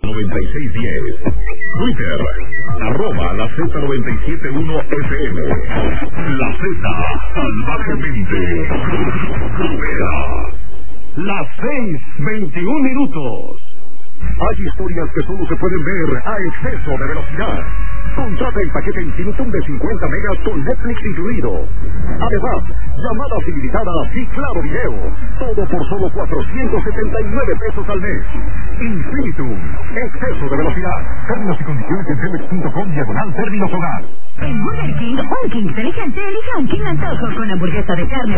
9610. Twitter, @ la Z971FM. La Z, salvajemente. Rivera. Las 6:21. Hay historias que solo se pueden ver a exceso de velocidad. Contrata el paquete infinitum de 50 megas con Netflix incluido. Además, llamadas ilimitadas y claro video. Todo por solo 479 pesos al mes. Infinitum. Exceso de velocidad. Términos y condiciones en cemex.com/términos hogar. En Burger King, un King inteligente elige un King antojo con hamburguesa de carne